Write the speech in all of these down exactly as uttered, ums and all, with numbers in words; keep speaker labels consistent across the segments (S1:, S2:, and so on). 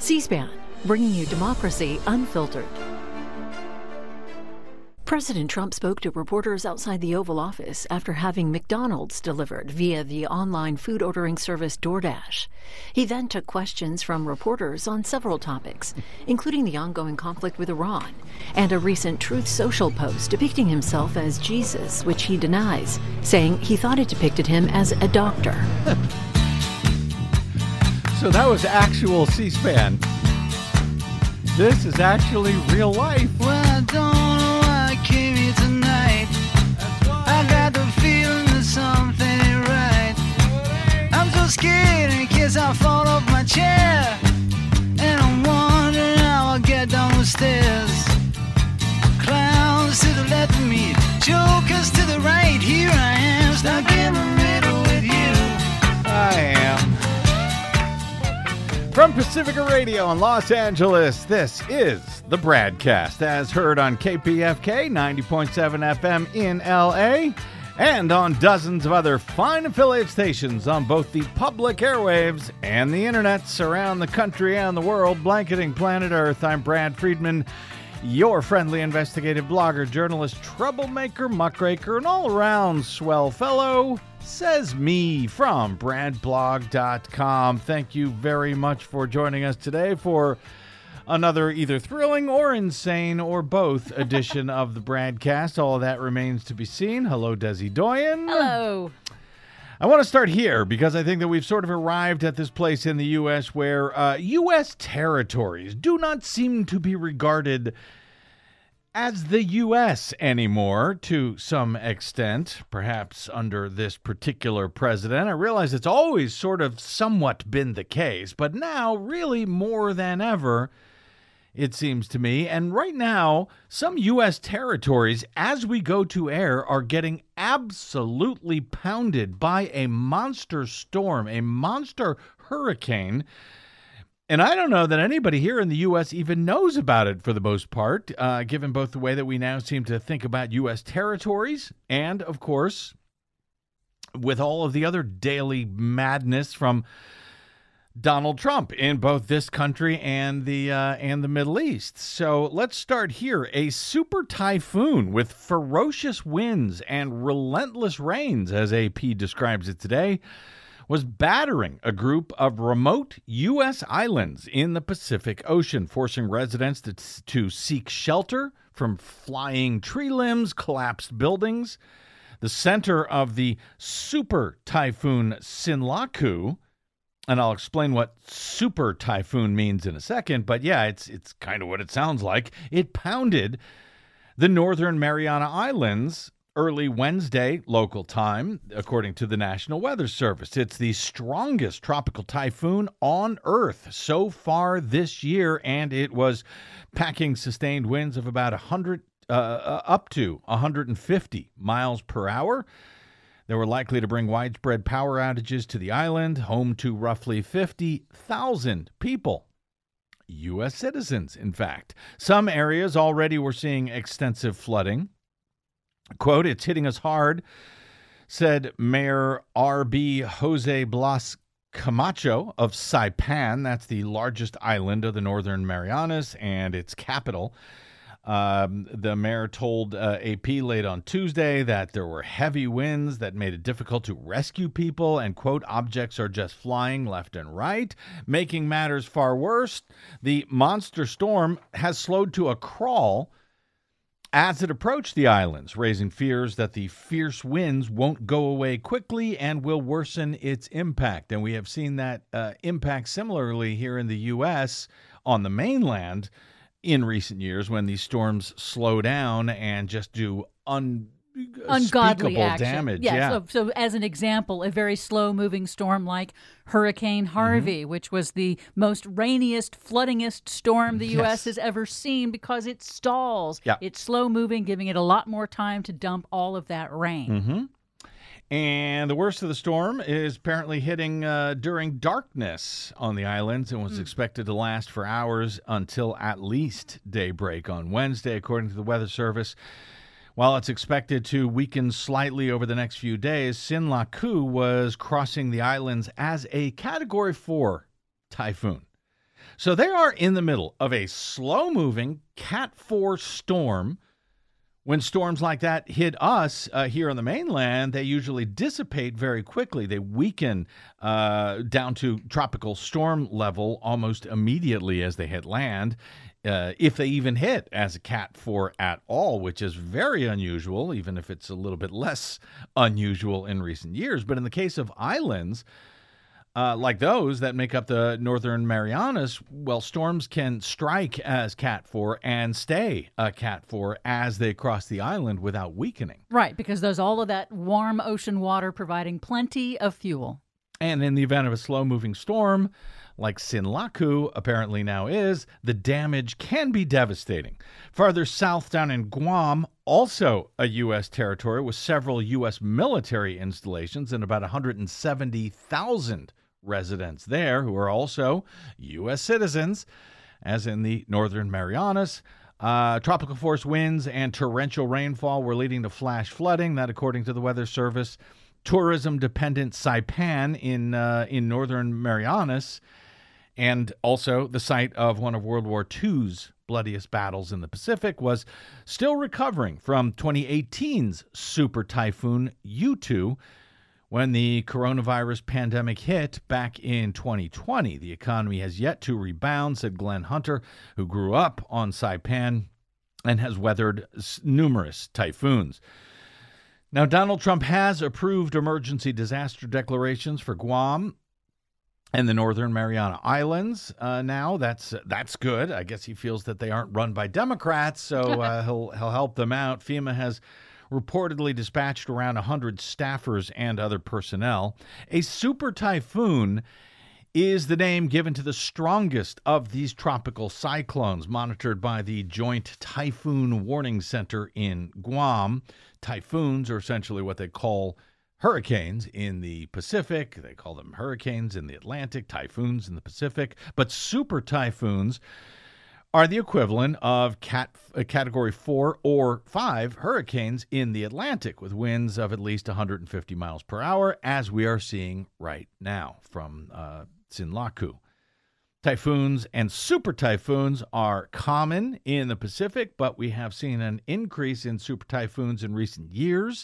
S1: C-SPAN, bringing you democracy unfiltered. President Trump spoke to reporters outside the Oval Office after having McDonald's delivered via the online food ordering service DoorDash. He then took questions from reporters on several topics, including the ongoing conflict with Iran and a recent Truth Social post depicting himself as Jesus, which he denies, saying he thought it depicted him as a doctor.
S2: So that was actual C-SPAN. This is actually real life.
S3: Well, I don't know why I came here tonight. I got the feeling that something ain't right. I'm so scared in case I fall off my chair. And I'm wondering how I'll get down the stairs. Clowns to the left of me, jokers to the right. Here I am, stuck in the middle with you.
S2: I am. From Pacifica Radio in Los Angeles, this is the Bradcast, as heard on K P F K ninety point seven F M in L A and on dozens of other fine affiliate stations on both the public airwaves and the internets around the country and the world, blanketing planet Earth. I'm Brad Friedman, your friendly investigative blogger, journalist, troublemaker, muckraker, and all-around swell fellow. Says me from brad blog dot com. Thank you very much for joining us today for another either thrilling or insane or both edition of the Bradcast. All of that remains to be seen. Hello, Desi Doyen.
S4: Hello.
S2: I want to start here because I think that we've sort of arrived at this place in the U S where uh, U S territories do not seem to be regarded as the U S anymore, to some extent, perhaps under this particular president. I realize it's always sort of somewhat been the case, but now really more than ever, it seems to me. And right now, some U S territories, as we go to air, are getting absolutely pounded by a monster storm, a monster hurricane. And I don't know that anybody here in the U S even knows about it for the most part, uh, given both the way that we now seem to think about U S territories and, of course, with all of the other daily madness from Donald Trump in both this country and the uh, and the Middle East. So let's start here. A super typhoon with ferocious winds and relentless rains, as A P describes it today, was battering a group of remote U S islands in the Pacific Ocean, forcing residents to, to seek shelter from flying tree limbs, collapsed buildings. The center of the super typhoon Sinlaku, and I'll explain what super typhoon means in a second, but yeah, it's it's kind of what it sounds like. It pounded the northern Mariana Islands early Wednesday local time, according to the National Weather Service. It's the strongest tropical typhoon on Earth so far this year, and it was packing sustained winds of about one hundred, uh, up to one hundred fifty miles per hour. They were likely to bring widespread power outages to the island, home to roughly fifty thousand people. U S citizens, in fact. Some areas already were seeing extensive flooding. Quote, "It's hitting us hard," said Mayor R B Jose Blas Camacho of Saipan. That's the largest island of the Northern Marianas and its capital. Um, the mayor told uh, A P late on Tuesday that there were heavy winds that made it difficult to rescue people, and, quote, "objects are just flying left and right." Making matters far worse, the monster storm has slowed to a crawl as it approached the islands, raising fears that the fierce winds won't go away quickly and will worsen its impact. And we have seen that uh, impact similarly here in the U S on the mainland in recent years when these storms slow down and just do un-
S4: ungodly
S2: unspeakable
S4: action.
S2: damage.
S4: Yeah,
S2: yeah.
S4: So, so as an example, a very slow-moving storm like Hurricane Harvey, mm-hmm. which was the most rainiest, floodingest storm the U S
S2: Yes.
S4: has ever seen because it stalls.
S2: Yeah.
S4: It's slow-moving, giving it a lot more time to dump all of that rain.
S2: Mm-hmm. And the worst of the storm is apparently hitting uh, during darkness on the islands and was mm. expected to last for hours until at least daybreak on Wednesday, according to the Weather Service. While it's expected to weaken slightly over the next few days, Sinlaku was crossing the islands as a Category four typhoon. So they are in the middle of a slow-moving Cat four storm. When storms like that hit us uh, here on the mainland, they usually dissipate very quickly. They weaken uh, down to tropical storm level almost immediately as they hit land, uh, if they even hit as a Cat four at all, which is very unusual, even if it's a little bit less unusual in recent years. But in the case of islands, Uh, like those that make up the Northern Marianas, well, storms can strike as Cat four and stay a Cat four as they cross the island without weakening.
S4: Right, because there's all of that warm ocean water providing plenty of fuel.
S2: And in the event of a slow-moving storm, like Sinlaku apparently now is, the damage can be devastating. Farther south down in Guam, also a U S territory with several U S military installations and about one hundred seventy thousand residents there who are also U S citizens, as in the Northern Marianas. Uh, tropical force winds and torrential rainfall were leading to flash flooding, that according to the Weather Service. Tourism-dependent Saipan in uh, in Northern Marianas, and also the site of one of World War Two's bloodiest battles in the Pacific, was still recovering from twenty eighteen's super typhoon Yutu. When the coronavirus pandemic hit back in twenty twenty, the economy has yet to rebound, said Glenn Hunter, who grew up on Saipan and has weathered numerous typhoons. Now, Donald Trump has approved emergency disaster declarations for Guam and the Northern Mariana Islands. Uh, now, that's that's good. I guess he feels that they aren't run by Democrats, so uh, he'll he'll help them out. FEMA has reportedly dispatched around one hundred staffers and other personnel. A super typhoon is the name given to the strongest of these tropical cyclones, monitored by the Joint Typhoon Warning Center in Guam. Typhoons are essentially what they call hurricanes in the Pacific. They call them hurricanes in the Atlantic, typhoons in the Pacific. But super typhoons are the equivalent of cat, uh, Category four or five hurricanes in the Atlantic, with winds of at least one hundred fifty miles per hour, as we are seeing right now from uh, Sinlaku. Typhoons and super typhoons are common in the Pacific, but we have seen an increase in super typhoons in recent years.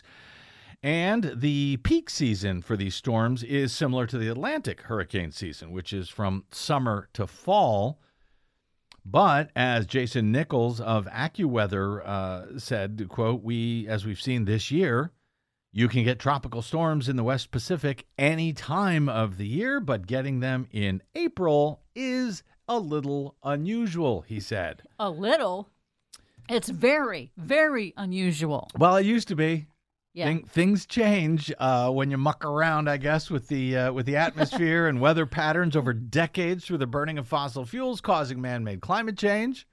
S2: And the peak season for these storms is similar to the Atlantic hurricane season, which is from summer to fall. But as Jason Nichols of AccuWeather uh, said, quote, we, as we've seen this year, you can get tropical storms in the West Pacific any time of the year, but getting them in April is a little unusual, he said.
S4: A little? It's very, very unusual.
S2: Well, it used to be.
S4: Yeah.
S2: Thing, things change uh, when you muck around, I guess, with the uh, with the atmosphere and weather patterns over decades through the burning of fossil fuels causing man-made climate change.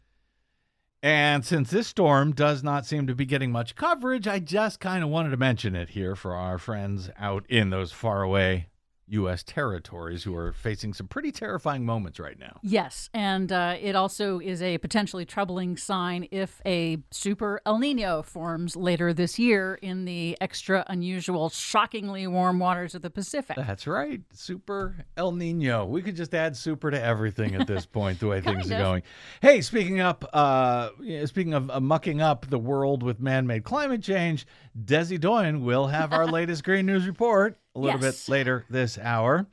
S2: And since this storm does not seem to be getting much coverage, I just kind of wanted to mention it here for our friends out in those faraway U S territories who are facing some pretty terrifying moments right now.
S4: Yes, and uh, it also is a potentially troubling sign if a super El Nino forms later this year in the extra unusual, shockingly warm waters of the Pacific.
S2: That's right. Super El Nino. We could just add super to everything at this point, the way things
S4: Kind
S2: are
S4: of.
S2: going. Hey, speaking up, uh, yeah, speaking of uh, mucking up the world with man-made climate change, Desi Doyen will have our latest Green News Report a little
S4: Yes.
S2: bit later this hour.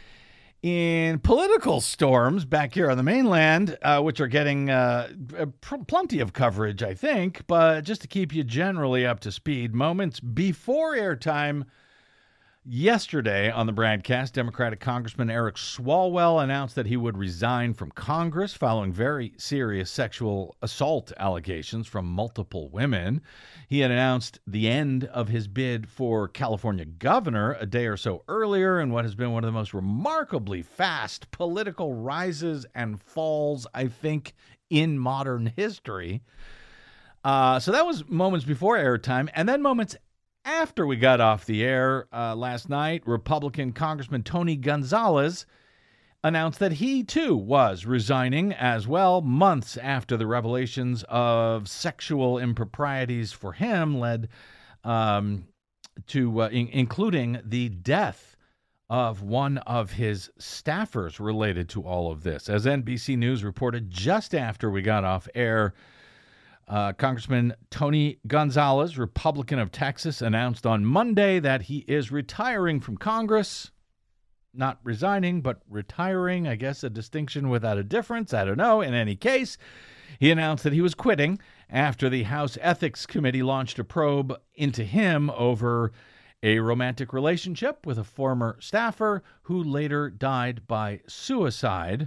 S2: In political storms back here on the mainland, uh, which are getting uh, pr- plenty of coverage, I think, but just to keep you generally up to speed, moments before airtime yesterday on the broadcast, Democratic Congressman Eric Swalwell announced that he would resign from Congress following very serious sexual assault allegations from multiple women. He had announced the end of his bid for California governor a day or so earlier in what has been one of the most remarkably fast political rises and falls, I think, in modern history. Uh, so that was moments before airtime, and then moments after we got off the air uh, last night. Republican Congressman Tony Gonzalez announced that he, too, was resigning as well, months after the revelations of sexual improprieties for him led um, to, uh, in- including the death of one of his staffers related to all of this. As N B C News reported just after we got off air, uh, Congressman Tony Gonzalez, Republican of Texas, announced on Monday that he is retiring from Congress. Not resigning, but retiring. I guess a distinction without a difference. I don't know. In any case, he announced that he was quitting after the House Ethics Committee launched a probe into him over a romantic relationship with a former staffer who later died by suicide.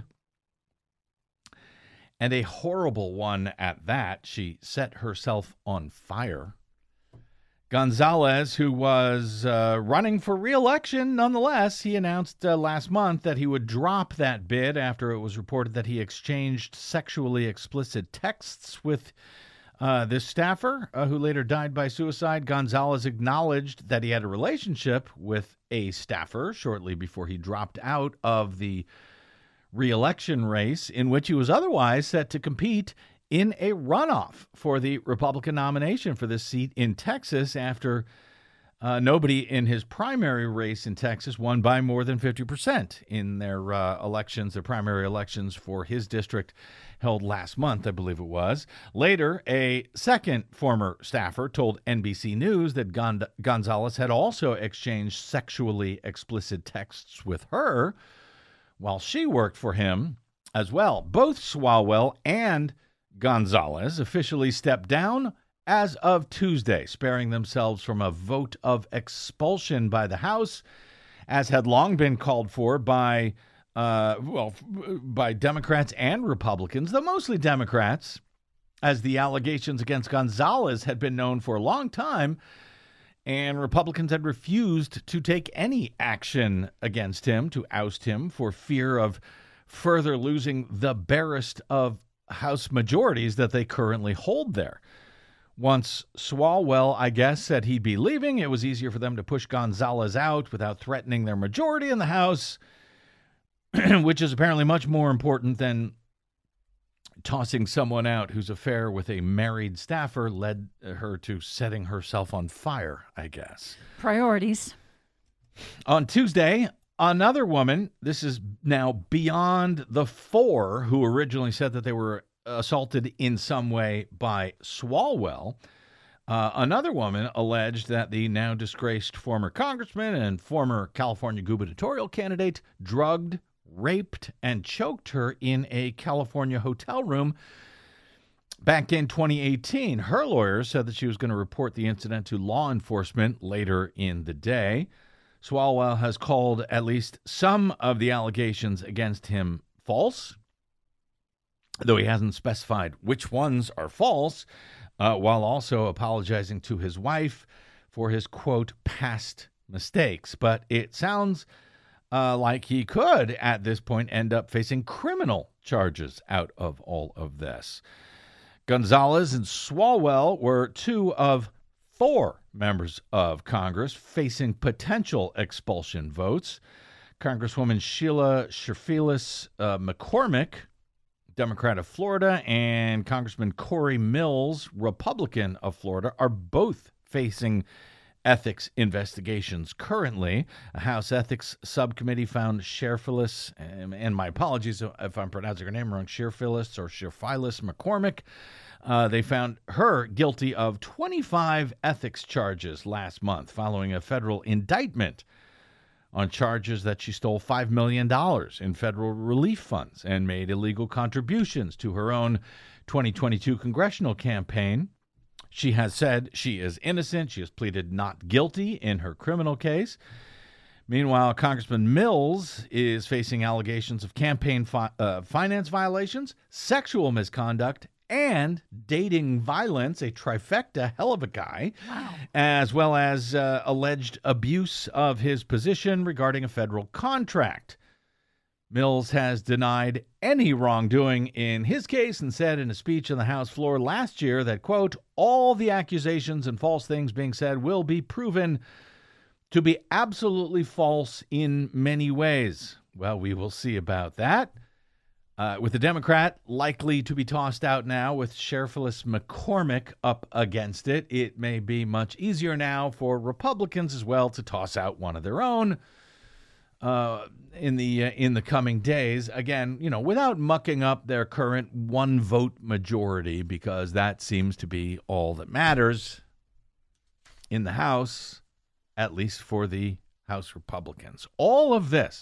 S2: And a horrible one at that. She set herself on fire. Gonzalez, who was uh, running for re-election nonetheless, he announced uh, last month that he would drop that bid after it was reported that he exchanged sexually explicit texts with uh, this staffer, uh, who later died by suicide. Gonzalez acknowledged that he had a relationship with a staffer shortly before he dropped out of the re-election race, in which he was otherwise set to compete in a runoff for the Republican nomination for this seat in Texas after uh, nobody in his primary race in Texas won by more than fifty percent in their uh, elections, their primary elections for his district held last month, I believe it was. Later, a second former staffer told N B C News that Gon- Gonzalez had also exchanged sexually explicit texts with her while she worked for him as well. Both Swalwell and Gonzalez officially stepped down as of Tuesday, sparing themselves from a vote of expulsion by the House, as had long been called for by, uh, well, by Democrats and Republicans, though mostly Democrats, as the allegations against Gonzalez had been known for a long time, and Republicans had refused to take any action against him, to oust him, for fear of further losing the barest of House majorities that they currently hold there. Once Swalwell, I guess, said he'd be leaving, it was easier for them to push Gonzalez out without threatening their majority in the House, which is apparently much more important than tossing someone out whose affair with a married staffer led her to setting herself on fire, I guess.
S4: Priorities.
S2: On Tuesday, another woman, this is now beyond the four who originally said that they were assaulted in some way by Swalwell. Uh, another woman alleged that the now disgraced former congressman and former California gubernatorial candidate drugged, raped, and choked her in a California hotel room back in twenty eighteen. Her lawyer said that she was going to report the incident to law enforcement later in the day. Swalwell has called at least some of the allegations against him false, though he hasn't specified which ones are false, uh, while also apologizing to his wife for his, quote, past mistakes. But it sounds uh, like he could, at this point, end up facing criminal charges out of all of this. Gonzalez and Swalwell were two of four members of Congress facing potential expulsion votes. Congresswoman Sheila Sherfilis uh, McCormick, Democrat of Florida, and Congressman Corey Mills, Republican of Florida, are both facing ethics investigations currently. A House Ethics Subcommittee found Sherfilis, and, and my apologies if I'm pronouncing her name wrong, Sherfilis or Sherfilis McCormick, Uh, they found her guilty of twenty-five ethics charges last month following a federal indictment on charges that she stole five million dollars in federal relief funds and made illegal contributions to her own twenty twenty-two congressional campaign. She has said she is innocent. She has pleaded not guilty in her criminal case. Meanwhile, Congressman Mills is facing allegations of campaign fi- uh, finance violations, sexual misconduct, and dating violence, a trifecta, hell of a guy,
S4: wow.
S2: as well as uh, alleged abuse of his position regarding a federal contract. Mills has denied any wrongdoing in his case and said in a speech on the House floor last year that, quote, all the accusations and false things being said will be proven to be absolutely false in many ways. Well, we will see about that. Uh, with the Democrat likely to be tossed out now with Sherfilis McCormick up against it, it may be much easier now for Republicans as well to toss out one of their own. uh, in the uh, in the coming days. Again, you know, without mucking up their current one vote majority, because that seems to be all that matters in the House, at least for the House Republicans. All of this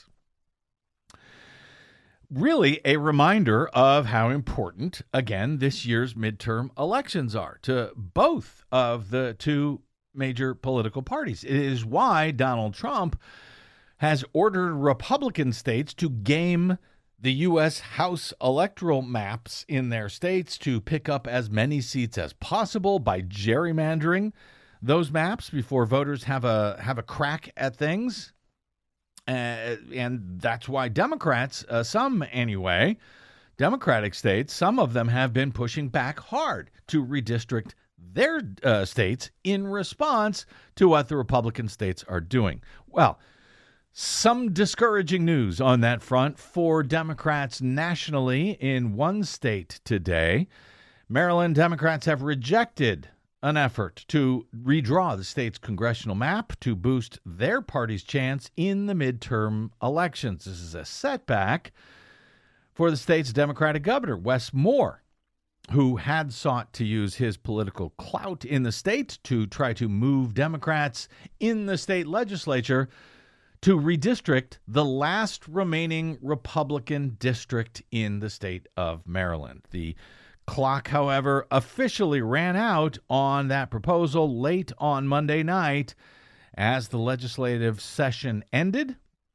S2: really a reminder of how important, again, this year's midterm elections are to both of the two major political parties. It is why Donald Trump has ordered Republican states to game the U S House electoral maps in their states to pick up as many seats as possible by gerrymandering those maps before voters have a have a crack at things. Uh, and that's why Democrats, uh, some anyway, Democratic states, some of them have been pushing back hard to redistrict their uh, states in response to what the Republican states are doing. Well, some discouraging news on that front for Democrats nationally. In one state today, Maryland Democrats have rejected an effort to redraw the state's congressional map to boost their party's chance in the midterm elections. This is a setback for the state's Democratic governor, Wes Moore, who had sought to use his political clout in the state to try to move Democrats in the state legislature to redistrict the last remaining Republican district in the state of Maryland. The clock, however, officially ran out on that proposal late on Monday night as the legislative session ended.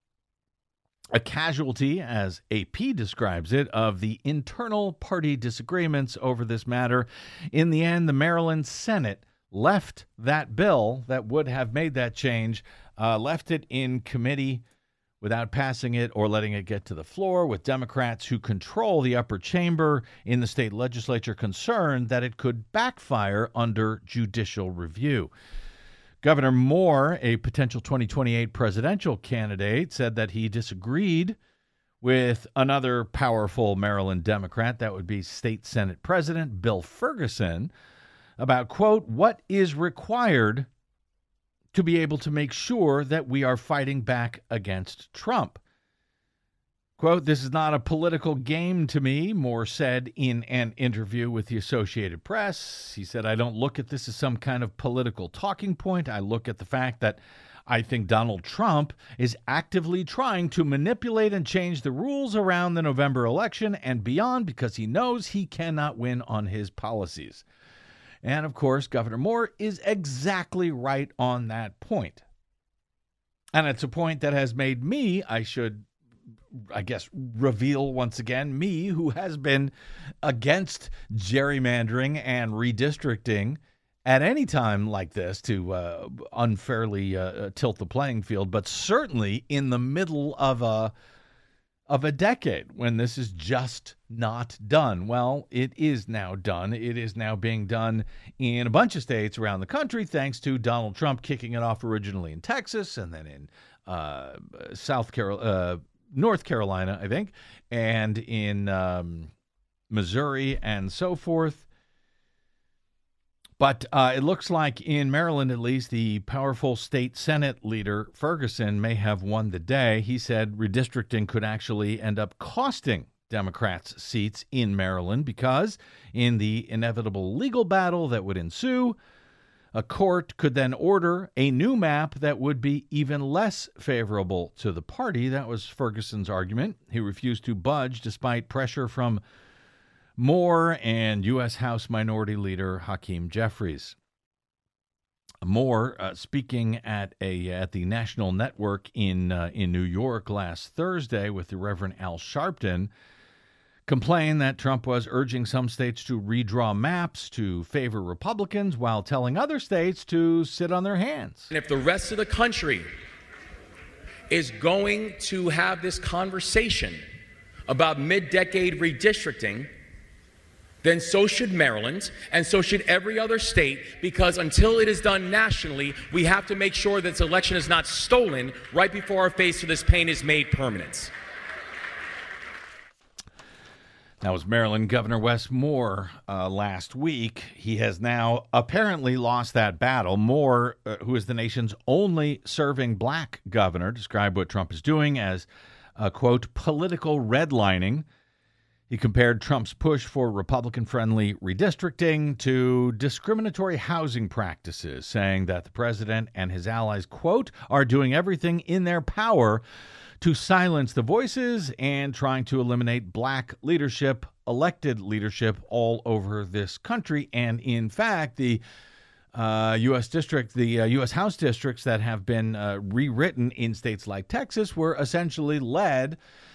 S2: A casualty, as A P describes it, of the internal party disagreements over this matter. In the end, the Maryland Senate left that bill that would have made that change, uh, left it in committee without passing it or letting it get to the floor, with Democrats who control the upper chamber in the state legislature concerned that it could backfire under judicial review. Governor Moore, a potential twenty twenty-eight presidential candidate, said that he disagreed with another powerful Maryland Democrat, that would be State Senate President Bill Ferguson, about, quote, what is required to be able to make sure that we are fighting back against Trump. Quote, this is not a political game to me, Moore said in an interview with the Associated Press. He said, I don't look at this as some kind of political talking point. I look at the fact that I think Donald Trump is actively trying to manipulate and change the rules around the November election and beyond because he knows he cannot win on his policies. And, of course, Governor Moore is exactly right on that point. And it's a point that has made me, I should, I guess, reveal once again, me who has been against gerrymandering and redistricting at any time like this to uh, unfairly uh, tilt the playing field, but certainly in the middle of a of a decade when this is just not done. Well, it is now done. It is now being done in a bunch of states around the country, thanks to Donald Trump kicking it off originally in Texas and then in uh, South Carolina, uh, North Carolina, I think, and in um, Missouri and so forth. But uh, it looks like in Maryland, at least, the powerful state Senate leader, Ferguson, may have won the day. He said redistricting could actually end up costing Democrats seats in Maryland because in the inevitable legal battle that would ensue, a court could then order a new map that would be even less favorable to the party. That was Ferguson's argument. He refused to budge despite pressure from Moore and U S House Minority Leader Hakeem Jeffries. Moore, uh, speaking at a at the National Network in uh, in New York last Thursday with the Reverend Al Sharpton, complained that Trump was urging some states to redraw maps to favor Republicans while telling other states to sit on their hands.
S5: And if the rest of the country is going to have this conversation about mid-decade redistricting, then so should Maryland, and so should every other state, because until it is done nationally, we have to make sure that this election is not stolen right before our face so this pain is made permanent.
S2: That was Maryland Governor Wes Moore uh, last week. He has now apparently lost that battle. Moore, uh, who is the nation's only serving black governor, described what Trump is doing as, uh, quote, political redlining. He compared Trump's push for Republican-friendly redistricting to discriminatory housing practices, saying that the president and his allies, quote, are doing everything in their power to silence the voices and trying to eliminate black leadership, elected leadership all over this country. And in fact, the uh, U S district, the uh, U S House districts that have been uh, rewritten in states like Texas were essentially led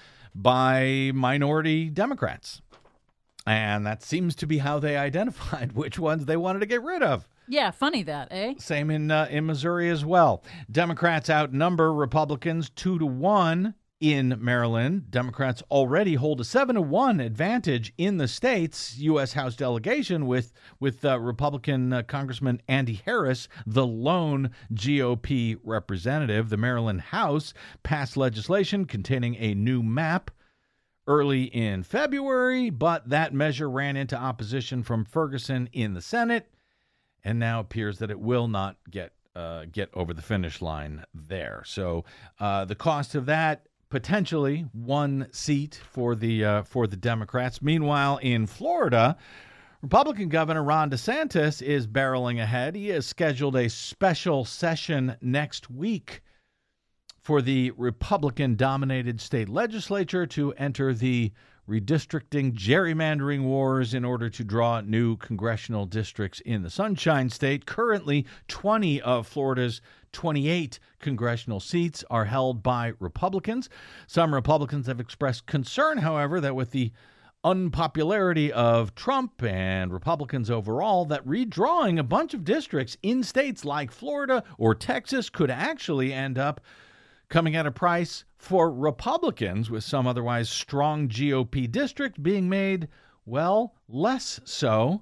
S2: by minority Democrats. And that seems to be how they identified which ones they wanted to get rid of.
S4: Yeah, funny that, eh?
S2: Same in uh, in Missouri as well. Democrats outnumber Republicans two to one in Maryland. Democrats already hold a seven to one advantage in the state's U S House delegation with with uh, Republican uh, Congressman Andy Harris, the lone G O P representative. The Maryland House passed legislation containing a new map early in February, but that measure ran into opposition from Ferguson in the Senate, and now appears that it will not get uh, get over the finish line there. So uh, the cost of that, potentially one seat for the uh, for the Democrats. Meanwhile, in Florida, Republican Governor Ron DeSantis is barreling ahead. He has scheduled a special session next week for the Republican-dominated state legislature to enter the redistricting, gerrymandering wars in order to draw new congressional districts in the Sunshine State. Currently, twenty of Florida's twenty-eight congressional seats are held by Republicans. Some Republicans have expressed concern, however, that with the unpopularity of Trump and Republicans overall, that redrawing a bunch of districts in states like Florida or Texas could actually end up coming at a price for Republicans, with some otherwise strong G O P district being made, well, less so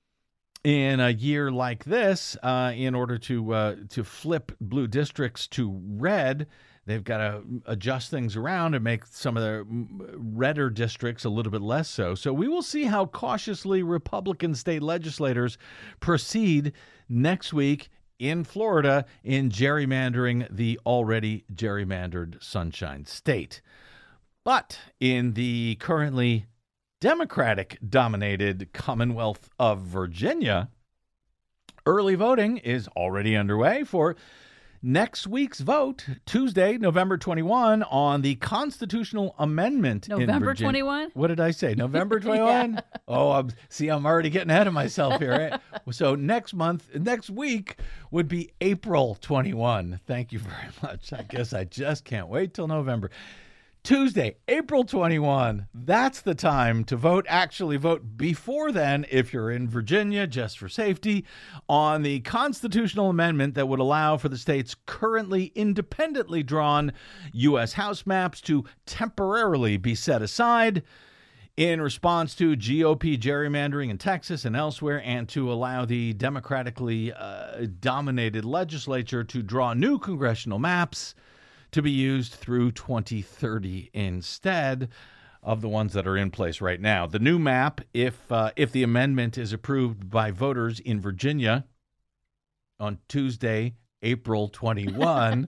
S2: in a year like this. Uh, in order to uh, to flip blue districts to red, they've got to adjust things around and make some of the redder districts a little bit less so. So we will see how cautiously Republican state legislators proceed next week in Florida in gerrymandering the already gerrymandered Sunshine State. But in the currently Democratic-dominated Commonwealth of Virginia, early voting is already underway for next week's vote, Tuesday, November twenty-first, on the constitutional amendment in Virginia.
S4: November twenty-first?
S2: What did I say? November twenty-first? Yeah. Oh, I'm, see, I'm already getting ahead of myself here. Right? So next month, next week would be April twenty-first. Thank you very much. I guess I just can't wait till November. Tuesday, April twenty-first, that's the time to vote. Actually, vote before then if you're in Virginia, just for safety, on the constitutional amendment that would allow for the state's currently independently drawn U S House maps to temporarily be set aside in response to G O P gerrymandering in Texas and elsewhere, and to allow the democratically uh, dominated legislature to draw new congressional maps to be used through twenty thirty instead of the ones that are in place right now. The new map, if uh, if the amendment is approved by voters in Virginia on Tuesday, April twenty-first,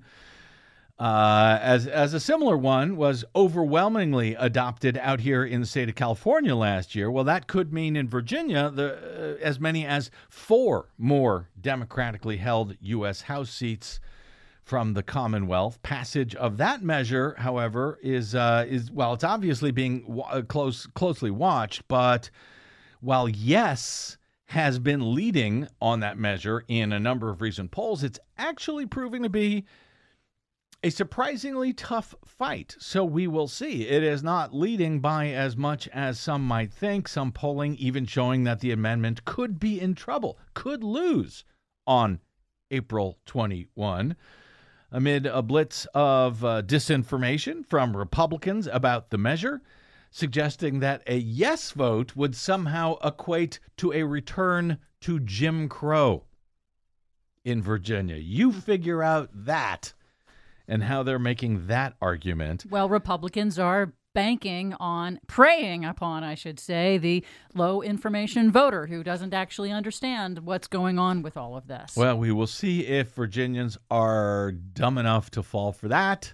S2: uh, as as a similar one was overwhelmingly adopted out here in the state of California last year. Well, that could mean in Virginia the uh, as many as four more democratically held U S House seats from the Commonwealth. Passage of that measure, however, is uh, is well, it's obviously being w- close closely watched. But while yes has been leading on that measure in a number of recent polls, it's actually proving to be a surprisingly tough fight. So we will see. It is not leading by as much as some might think. Some polling even showing that the amendment could be in trouble, could lose on April twenty-first. Amid a blitz of uh, disinformation from Republicans about the measure, suggesting that a yes vote would somehow equate to a return to Jim Crow in Virginia. You figure out that and how they're making that argument.
S4: Well, Republicans are banking on, preying upon, I should say, the low information voter who doesn't actually understand what's going on with all of this.
S2: Well, we will see if Virginians are dumb enough to fall for that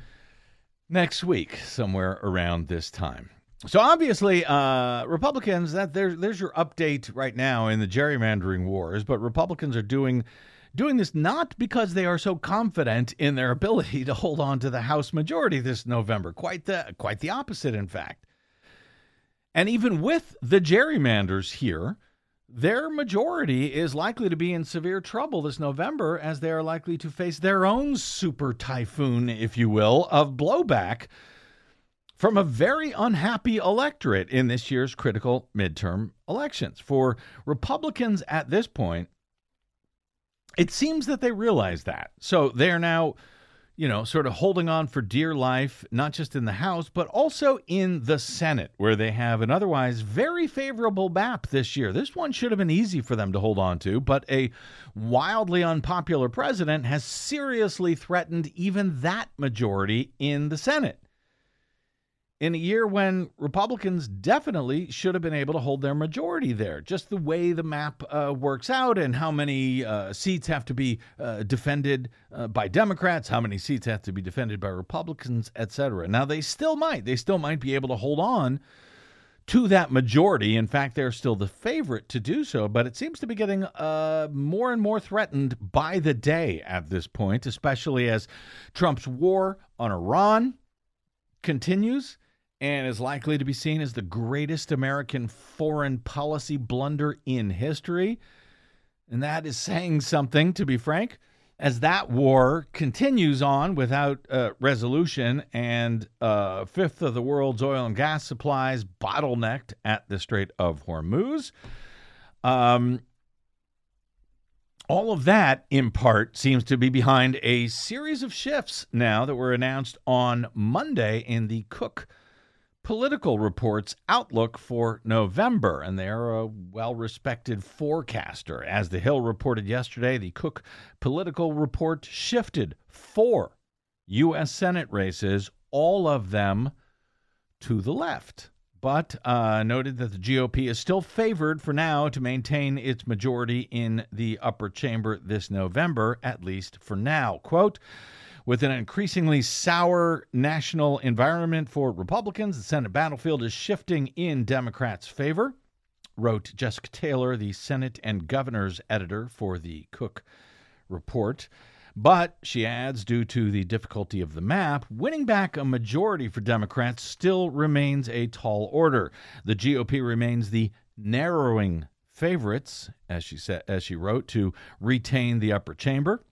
S2: next week, somewhere around this time. So obviously, uh, Republicans, that there, there's your update right now in the gerrymandering wars, but Republicans are doing doing this not because they are so confident in their ability to hold on to the House majority this November. Quite the quite the opposite, in fact. And even with the gerrymanders here, their majority is likely to be in severe trouble this November, as they are likely to face their own super typhoon, if you will, of blowback from a very unhappy electorate in this year's critical midterm elections. For Republicans at this point, it seems that they realize that. So they're now, you know, sort of holding on for dear life, not just in the House, but also in the Senate, where they have an otherwise very favorable map this year. This one should have been easy for them to hold on to, but a wildly unpopular president has seriously threatened even that majority in the Senate, in a year when Republicans definitely should have been able to hold their majority there. Just the way the map uh, works out and how many uh, seats have to be uh, defended uh, by Democrats, how many seats have to be defended by Republicans, et cetera. Now, they still might. They still might be able to hold on to that majority. In fact, they're still the favorite to do so, but it seems to be getting uh, more and more threatened by the day at this point, especially as Trump's war on Iran continues and is likely to be seen as the greatest American foreign policy blunder in history. And that is saying something, to be frank, as that war continues on without uh, resolution, and uh, a fifth of the world's oil and gas supplies bottlenecked at the Strait of Hormuz. Um, all of that, in part, seems to be behind a series of shifts now that were announced on Monday in the Cook Political Report's outlook for November, and they're a well-respected forecaster. As The Hill reported yesterday, the Cook Political Report shifted four U S Senate races, all of them to the left, but uh, noted that the G O P is still favored for now to maintain its majority in the upper chamber this November, at least for now. Quote, with an increasingly sour national environment for Republicans, the Senate battlefield is shifting in Democrats' favor, wrote Jessica Taylor, the Senate and Governors editor for the Cook Report. But, she adds, due to the difficulty of the map, winning back a majority for Democrats still remains a tall order. The G O P remains the narrowing favorites, as she said, as she wrote, to retain the upper chamber.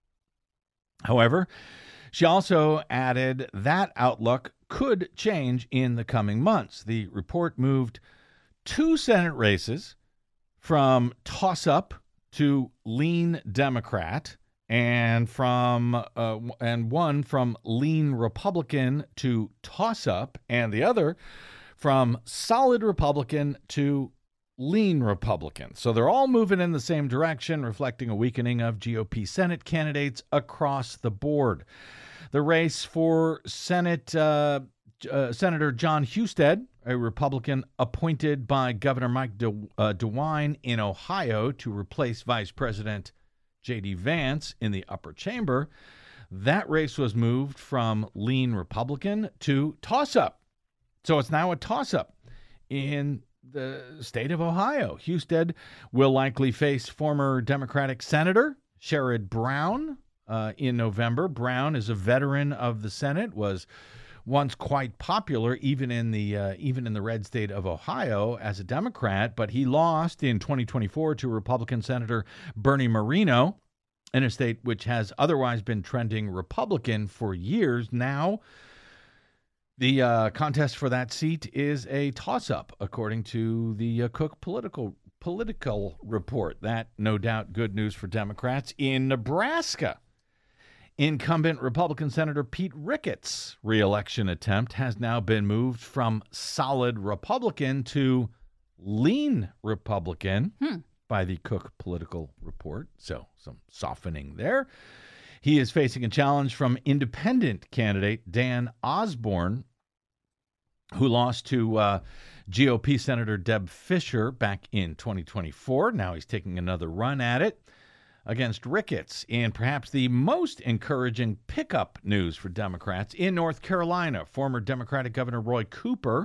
S2: However, she also added that outlook could change in the coming months. The report moved two Senate races from toss-up to lean Democrat, and from uh, and one from lean Republican to toss-up, and the other from solid Republican to lean Republican. So they're all moving in the same direction, reflecting a weakening of G O P Senate candidates across the board. The race for Senate uh, uh, Senator John Husted, a Republican appointed by Governor Mike De, uh, DeWine in Ohio to replace Vice President J D Vance in the upper chamber, that race was moved from lean Republican to toss-up. So it's now a toss-up in the state of Ohio. Husted will likely face former Democratic Senator Sherrod Brown uh, in November. Brown is a veteran of the Senate, was once quite popular even in the uh, even in the red state of Ohio as a Democrat, but he lost in twenty twenty-four to Republican Senator Bernie Moreno in a state which has otherwise been trending Republican for years. Now, the uh, contest for that seat is a toss-up, according to the uh, Cook Political Political Report. That, no doubt, good news for Democrats. In Nebraska, incumbent Republican Senator Pete Ricketts' re-election attempt has now been moved from solid Republican to lean Republican hmm. by the Cook Political Report. So some softening there. He is facing a challenge from independent candidate Dan Osborne, who lost to uh, G O P Senator Deb Fischer back in twenty twenty-four. Now he's taking another run at it against Ricketts in perhaps the most encouraging pickup news for Democrats in North Carolina. Former Democratic Governor Roy Cooper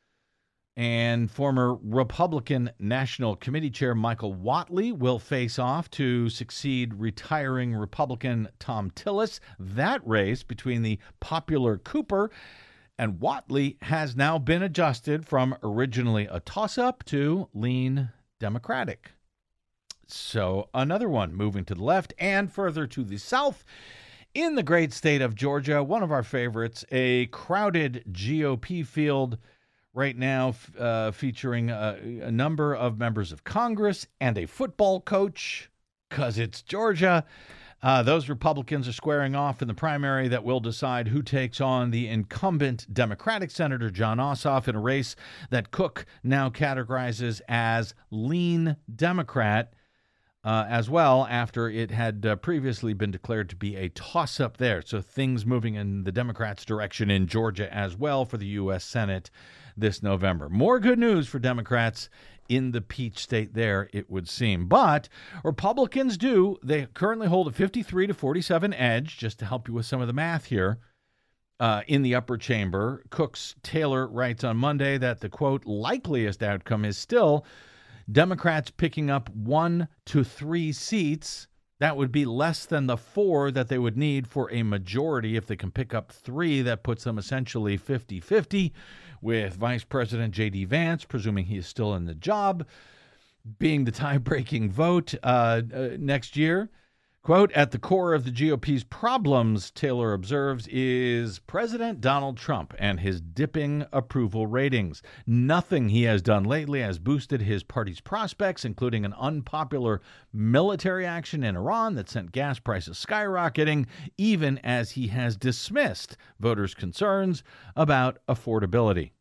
S2: and former Republican National Committee Chair Michael Whatley will face off to succeed retiring Republican Tom Tillis. That race between the popular Cooper and Whatley has now been adjusted from originally a toss-up to lean Democratic. So another one moving to the left and further to the south. In the great state of Georgia, one of our favorites, a crowded G O P field right now uh, featuring a, a number of members of Congress and a football coach, because it's Georgia. Uh, those Republicans are squaring off in the primary that will decide who takes on the incumbent Democratic Senator Jon Ossoff in a race that Cook now categorizes as lean Democrat uh, as well, after it had uh, previously been declared to be a toss-up there. So things moving in the Democrats' direction in Georgia as well for the U S Senate this November. More good news for Democrats in the Peach State there, it would seem. But Republicans do. They currently hold a fifty-three to forty-seven edge, just to help you with some of the math here, uh, in the upper chamber. Cook's Taylor writes on Monday that the, quote, likeliest outcome is still Democrats picking up one to three seats. That would be less than the four that they would need for a majority. If they can pick up three, that puts them essentially fifty-fifty, with Vice President J D. Vance, presuming he is still in the job, being the tie-breaking vote uh, uh, next year. Quote, at the core of the G O P's problems, Taylor observes, is President Donald Trump and his dipping approval ratings. Nothing he has done lately has boosted his party's prospects, including an unpopular military action in Iran that sent gas prices skyrocketing, even as he has dismissed voters' concerns about affordability.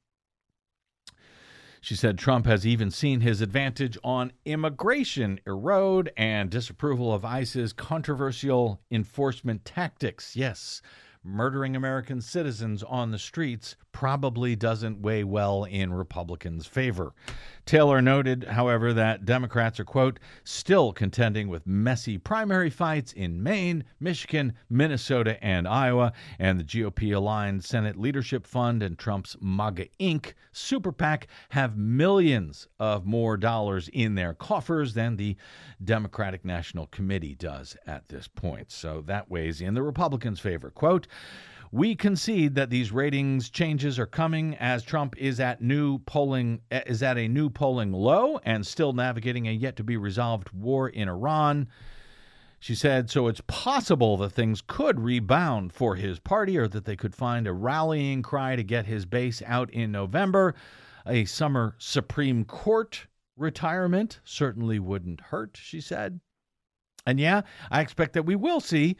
S2: She said Trump has even seen his advantage on immigration erode and disapproval of ICE's controversial enforcement tactics. Yes, murdering American citizens on the streets probably doesn't weigh well in Republicans' favor. Taylor noted, however, that Democrats are, quote, still contending with messy primary fights in Maine, Michigan, Minnesota, and Iowa, and the G O P-aligned Senate Leadership Fund and Trump's MAGA Incorporated super PAC have millions of more dollars in their coffers than the Democratic National Committee does at this point. So that weighs in the Republicans' favor. Quote, we concede that these ratings changes are coming as Trump is at new polling is at a new polling low and still navigating a yet to be resolved war in Iran. She said, so it's possible that things could rebound for his party, or that they could find a rallying cry to get his base out in November. A summer Supreme Court retirement certainly wouldn't hurt, she said. And yeah, I expect that we will see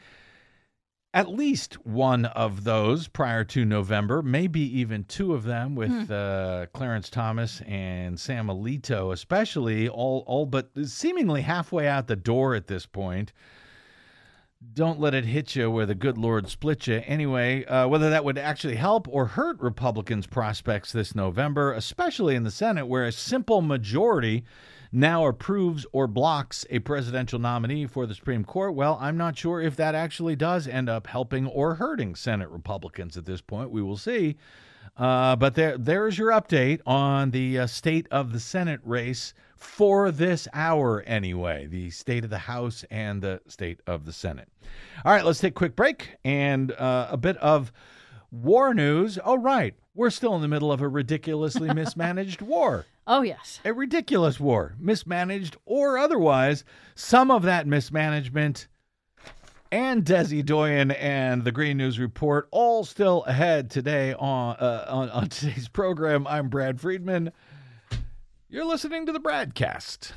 S2: at least one of those prior to November, maybe even two of them, with hmm. uh, Clarence Thomas and Sam Alito, especially, all, all but seemingly halfway out the door at this point. Don't let it hit you where the good Lord split you. Anyway, uh, whether that would actually help or hurt Republicans' prospects this November, especially in the Senate, where a simple majority now approves or blocks a presidential nominee for the Supreme Court, well, I'm not sure if that actually does end up helping or hurting Senate Republicans at this point. We will see. Uh, but there, there's your update on the uh, state of the Senate race for this hour anyway, the state of the House and the state of the Senate. All right, let's take a quick break and uh, a bit of war news. Oh, right. We're still in the middle of a ridiculously mismanaged war.
S4: Oh, yes.
S2: A ridiculous war, mismanaged or otherwise. Some of that mismanagement and Desi Doyen and the Green News Report all still ahead today on, uh, on, on today's program. I'm Brad Friedman. You're listening to the Bradcast.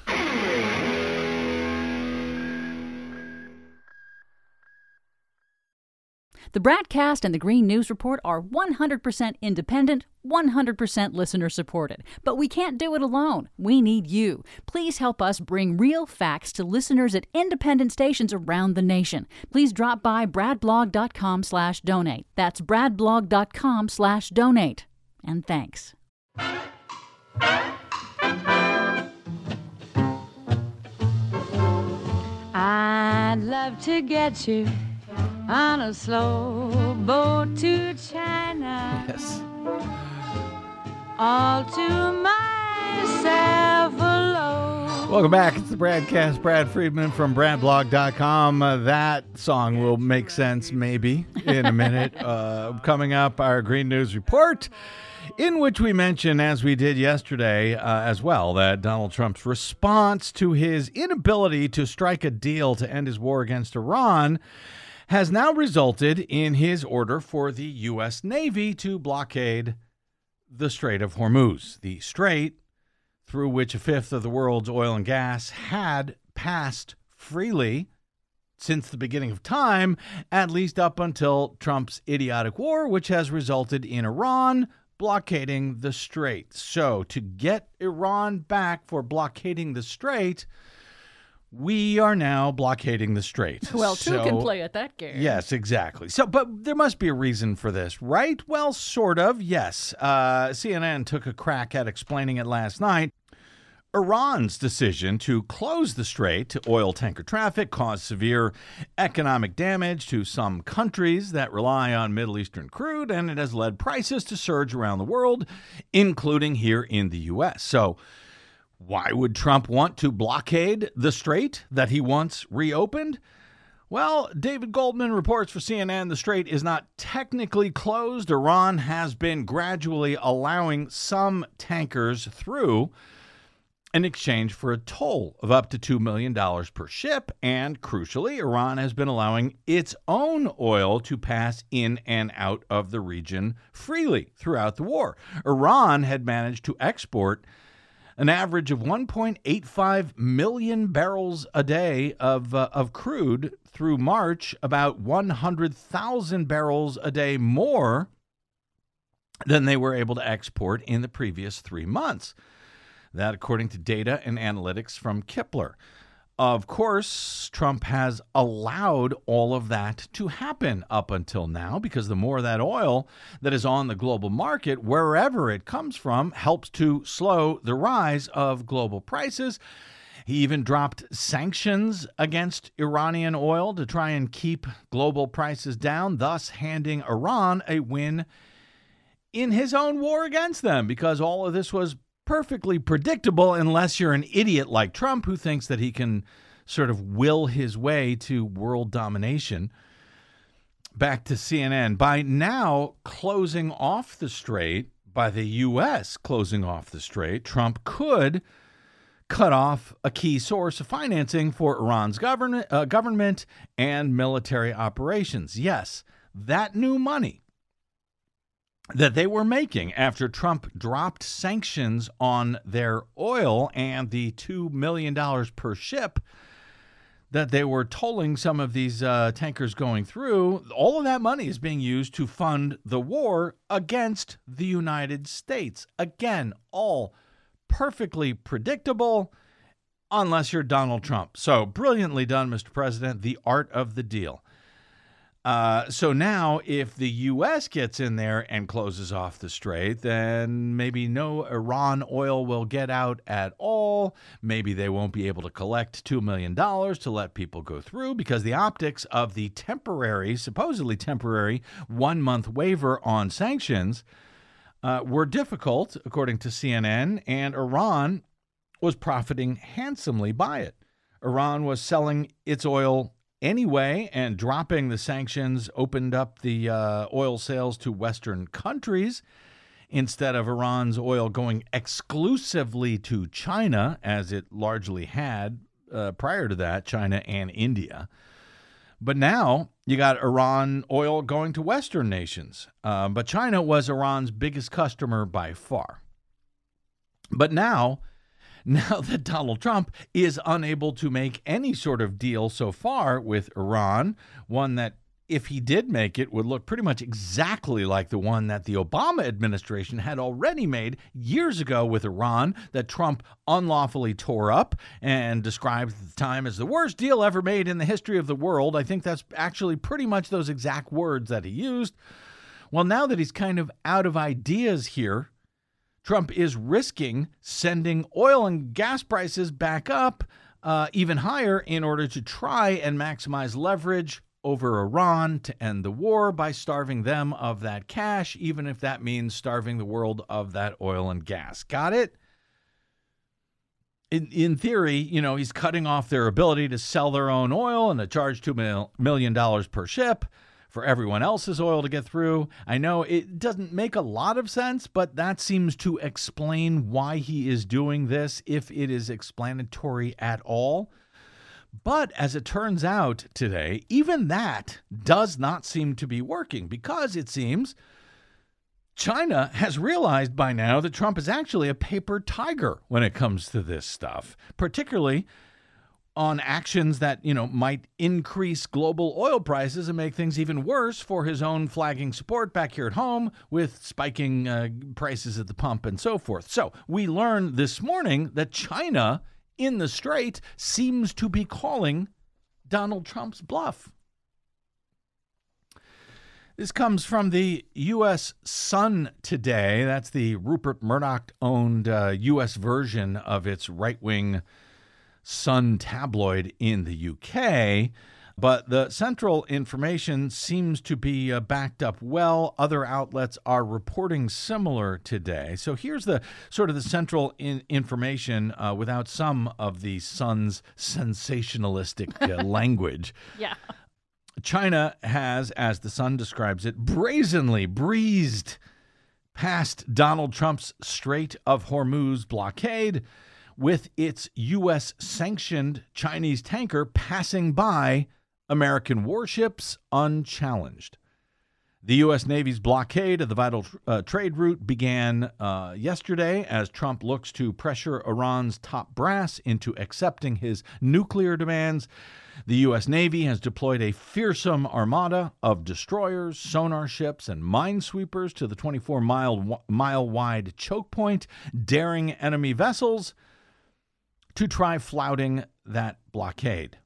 S4: The Bradcast and the Green News Report are one hundred percent independent, one hundred percent listener supported. But we can't do it alone. We need you. Please help us bring real facts to listeners at independent stations around the nation. Please drop by bradblog.com slash donate. That's bradblog.com slash donate. And thanks.
S6: I'd love to get you on a slow boat to China.
S2: Yes.
S6: All to myself alone.
S2: Welcome back. It's the Bradcast. Brad Friedman from brad blog dot com. Uh, that song will make sense maybe in a minute. Uh, coming up, our Green News Report, in which we mention, as we did yesterday uh, as well, that Donald Trump's response to his inability to strike a deal to end his war against Iran has now resulted in his order for the U S Navy to blockade the Strait of Hormuz, the strait through which a fifth of the world's oil and gas had passed freely since the beginning of time, at least up until Trump's idiotic war, which has resulted in Iran blockading the strait. So to get Iran back for blockading the strait, we are now blockading the strait.
S4: Well, two
S2: so,
S4: can play at that game.
S2: Yes, exactly. So, but there must be a reason for this, right? Well, sort of, yes. Uh, C N N took a crack at explaining it last night. Iran's decision to close the strait to oil tanker traffic caused severe economic damage to some countries that rely on Middle Eastern crude, and it has led prices to surge around the world, including here in the U S. So, why would Trump want to blockade the strait that he once reopened? Well, David Goldman reports for C N N the strait is not technically closed. Iran has been gradually allowing some tankers through in exchange for a toll of up to two million dollars per ship. And crucially, Iran has been allowing its own oil to pass in and out of the region freely throughout the war. Iran had managed to export an average of one point eight five million barrels a day of uh, of crude through March, about one hundred thousand barrels a day more than they were able to export in the previous three months. That, according to data and analytics from Kpler. Of course, Trump has allowed all of that to happen up until now because the more of that oil that is on the global market, wherever it comes from, helps to slow the rise of global prices. He even dropped sanctions against Iranian oil to try and keep global prices down, thus handing Iran a win in his own war against them, because all of this was perfectly predictable unless you're an idiot like Trump who thinks that he can sort of will his way to world domination. Back to C N N. By now closing off the strait, by the U S closing off the strait, Trump could cut off a key source of financing for Iran's govern- uh, government and military operations. Yes, that new money that they were making after Trump dropped sanctions on their oil and the two million dollars per ship that they were tolling some of these uh, tankers going through, all of that money is being used to fund the war against the United States. Again, all perfectly predictable unless you're Donald Trump. So brilliantly done, Mister President, the art of the deal. Uh, so now if the U S gets in there and closes off the strait, then maybe no Iran oil will get out at all. Maybe they won't be able to collect two million dollars to let people go through because the optics of the temporary, supposedly temporary, one-month waiver on sanctions uh, were difficult, according to C N N, and Iran was profiting handsomely by it. Iran was selling its oil anyway, and dropping the sanctions opened up the uh, oil sales to Western countries instead of Iran's oil going exclusively to China, as it largely had uh, prior to that, China and India. But now you got Iran oil going to Western nations. Uh, but China was Iran's biggest customer by far. But now, Now that Donald Trump is unable to make any sort of deal so far with Iran, one that, if he did make it, would look pretty much exactly like the one that the Obama administration had already made years ago with Iran, that Trump unlawfully tore up and described at the time as the worst deal ever made in the history of the world. I think that's actually pretty much those exact words that he used. Well, now that he's kind of out of ideas here, Trump is risking sending oil and gas prices back up uh, even higher in order to try and maximize leverage over Iran to end the war by starving them of that cash, even if that means starving the world of that oil and gas. Got it? In, in theory, you know, he's cutting off their ability to sell their own oil and to charge two million dollars per ship for everyone else's oil to get through. I know it doesn't make a lot of sense, but that seems to explain why he is doing this, if it is explanatory at all. But as it turns out today, even that does not seem to be working, because it seems China has realized by now that Trump is actually a paper tiger when it comes to this stuff, particularly on actions that, you know, might increase global oil prices and make things even worse for his own flagging support back here at home with spiking uh, prices at the pump and so forth. So we learned this morning that China in the Strait seems to be calling Donald Trump's bluff. This comes from the U S Sun today. That's the Rupert Murdoch-owned uh, U S version of its right-wing Sun tabloid in the U K. But the central information seems to be uh, backed up well. Other outlets are reporting similar today. So here's the sort of the central in information uh, without some of the Sun's sensationalistic uh, language.
S4: Yeah.
S2: China has, as the Sun describes it, brazenly breezed past Donald Trump's Strait of Hormuz blockade, with its U S-sanctioned Chinese tanker passing by American warships unchallenged. The U S Navy's blockade of the vital uh, trade route began uh, yesterday as Trump looks to pressure Iran's top brass into accepting his nuclear demands. The U S Navy has deployed a fearsome armada of destroyers, sonar ships, and minesweepers to the twenty-four mile mile wide choke point, daring enemy vessels to try flouting that blockade.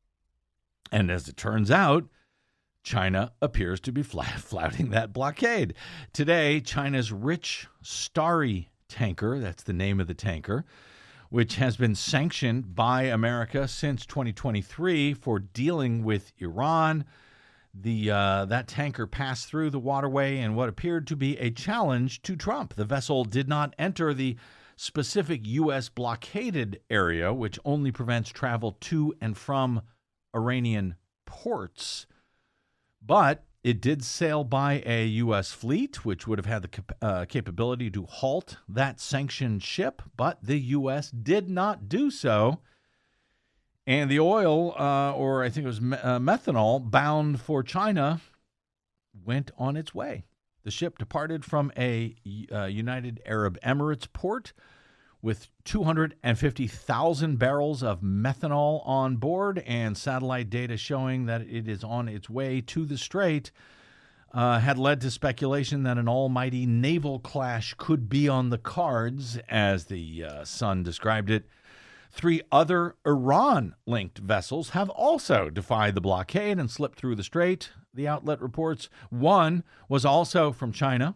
S2: And as it turns out, China appears to be flouting that blockade. Today, China's Rich Starry tanker, that's the name of the tanker, which has been sanctioned by America since twenty twenty-three for dealing with Iran. The uh, that tanker passed through the waterway in what appeared to be a challenge to Trump. The vessel did not enter the specific U S blockaded area, which only prevents travel to and from Iranian ports. But it did sail by a U S fleet, which would have had the cap- uh, capability to halt that sanctioned ship, but the U S did not do so. And the oil, uh, or I think it was me- uh, methanol, bound for China, went on its way. The ship departed from a uh, United Arab Emirates port with two hundred fifty thousand barrels of methanol on board, and satellite data showing that it is on its way to the Strait uh, had led to speculation that an almighty naval clash could be on the cards, as the uh, Sun described it. Three other Iran-linked vessels have also defied the blockade and slipped through the Strait, the outlet reports. One was also from China.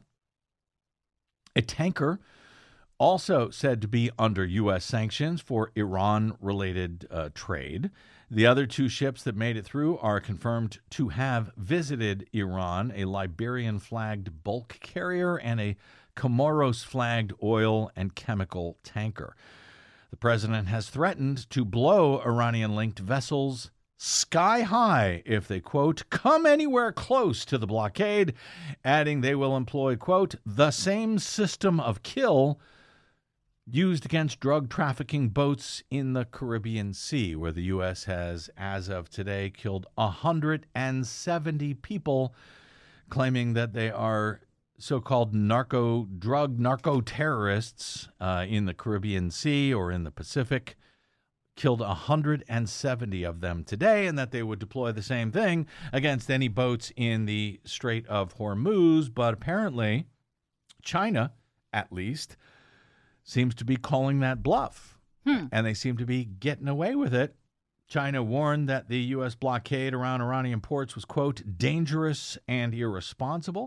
S2: A tanker also said to be under U S sanctions for Iran-related uh, trade. The other two ships that made it through are confirmed to have visited Iran, a Liberian-flagged bulk carrier and a Comoros-flagged oil and chemical tanker. The president has threatened to blow Iranian-linked vessels sky high if they, quote, come anywhere close to the blockade, adding they will employ, quote, the same system of kill used against drug trafficking boats in the Caribbean Sea, where the U S has, as of today, killed one hundred seventy people, claiming that they are so-called narco drug narco terrorists uh, in the Caribbean Sea or in the Pacific. Killed one hundred seventy of them today, and that they would deploy the same thing against any boats in the Strait of Hormuz. But apparently, China, at least, seems to be calling that bluff, hmm. and they seem to be getting away with it. China warned that the U S blockade around Iranian ports was, quote, dangerous and irresponsible,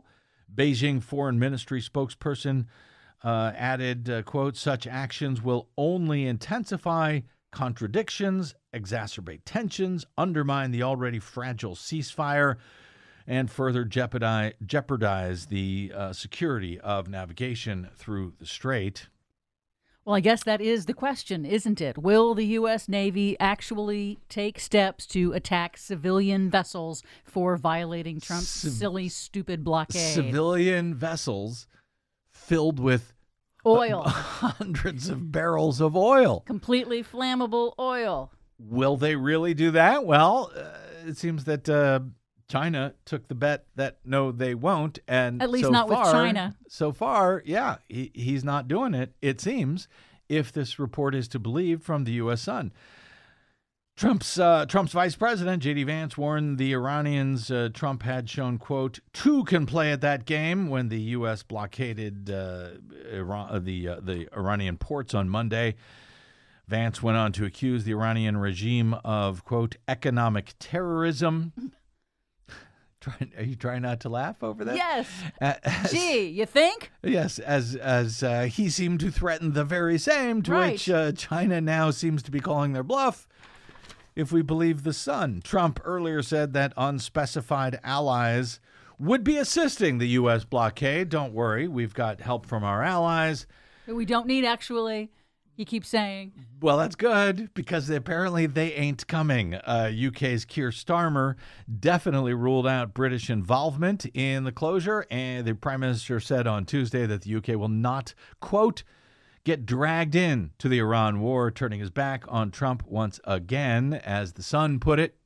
S2: Beijing Foreign Ministry spokesperson uh, added, uh, quote, such actions will only intensify contradictions, exacerbate tensions, undermine the already fragile ceasefire, and further jeopardize, jeopardize the uh, security of navigation through the strait.
S4: Well, I guess that is the question, isn't it? Will the U S. Navy actually take steps to attack civilian vessels for violating Trump's Civ- silly, stupid blockade?
S2: Civilian vessels filled with
S4: oil.
S2: Hundreds of barrels of oil.
S4: Completely flammable oil.
S2: Will they really do that? Well, uh, it seems that uh, China took the bet that no, they won't. And
S4: at least
S2: so
S4: not
S2: far,
S4: with China.
S2: So far, yeah, he, he's not doing it, it seems, if this report is to believe from the U S. Sun. Trump's uh, Trump's vice president, J D. Vance, warned the Iranians uh, Trump had shown, quote, two can play at that game when the U S blockaded uh, Iran, uh, the, uh, the Iranian ports on Monday. Vance went on to accuse the Iranian regime of, quote, economic terrorism. Try, are you trying not to laugh over that?
S4: Yes.
S2: As,
S4: Gee, you think?
S2: Yes, as as uh, he seemed to threaten the very same, to
S4: right.
S2: which uh, China now seems to be calling their bluff, if we believe the Sun. Trump earlier said that unspecified allies would be assisting the U S blockade. Don't worry, we've got help from our allies.
S4: We don't need, actually. He keeps saying.
S2: Well, that's good, because apparently they ain't coming. Uh, U K's Keir Starmer definitely ruled out British involvement in the closure, and the Prime Minister said on Tuesday that the U K will not, quote, get dragged in to the Iran war, turning his back on Trump once again, as the Sun put it.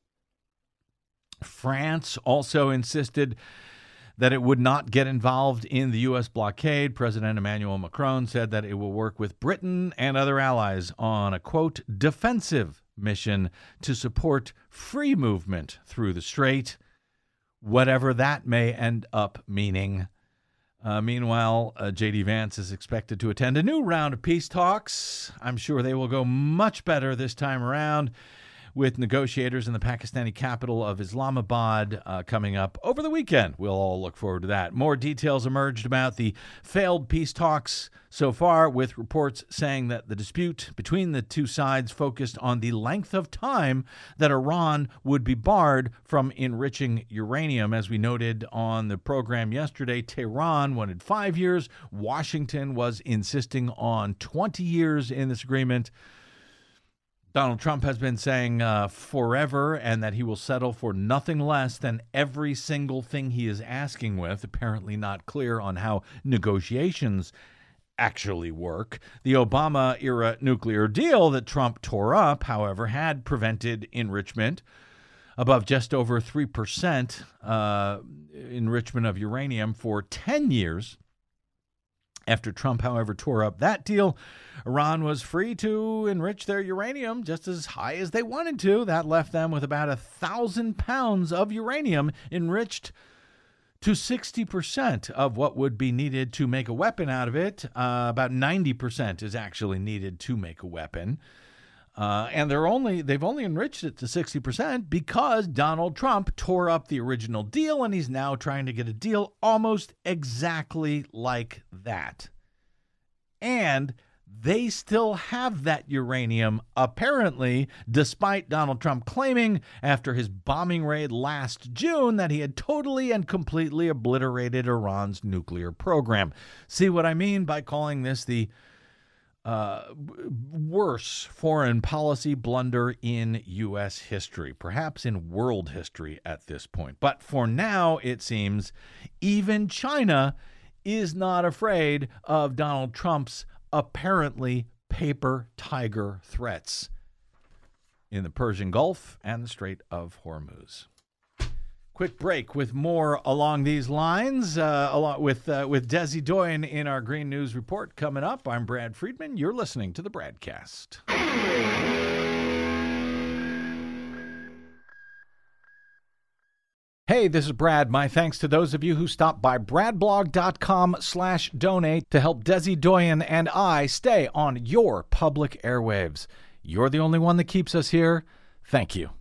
S2: France also insisted that it would not get involved in the U S blockade. President Emmanuel Macron said that it will work with Britain and other allies on a, quote, defensive mission to support free movement through the strait, whatever that may end up meaning. Uh, meanwhile, uh, J D. Vance is expected to attend a new round of peace talks. I'm sure they will go much better this time around, with negotiators in the Pakistani capital of Islamabad uh, coming up over the weekend. We'll all look forward to that. More details emerged about the failed peace talks so far, with reports saying that the dispute between the two sides focused on the length of time that Iran would be barred from enriching uranium. As we noted on the program yesterday, Tehran wanted five years. Washington was insisting on twenty years in this agreement. Donald Trump has been saying uh, forever, and that he will settle for nothing less than every single thing he is asking with. Apparently not clear on how negotiations actually work. The Obama-era nuclear deal that Trump tore up, however, had prevented enrichment above just over three percent uh, enrichment of uranium for ten years. After Trump, however, tore up that deal, Iran was free to enrich their uranium just as high as they wanted to. That left them with about a thousand pounds of uranium enriched to sixty percent of what would be needed to make a weapon out of it. Uh, about ninety percent is actually needed to make a weapon. Uh, and they're only they've only enriched it to sixty percent because Donald Trump tore up the original deal, and he's now trying to get a deal almost exactly like that. And they still have that uranium, apparently, despite Donald Trump claiming after his bombing raid last June that he had totally and completely obliterated Iran's nuclear program. See what I mean by calling this the Uh, worst foreign policy blunder in U S history, perhaps in world history at this point. But for now, it seems even China is not afraid of Donald Trump's apparently paper tiger threats in the Persian Gulf and the Strait of Hormuz. Quick break with more along these lines, uh, along with uh, with Desi Doyen in our Green News Report coming up. I'm Brad Friedman. You're listening to the Bradcast. Hey, this is Brad. My thanks to those of you who stopped by bradblog.com slash donate to help Desi Doyen and I stay on your public airwaves. You're the only one that keeps us here. Thank you.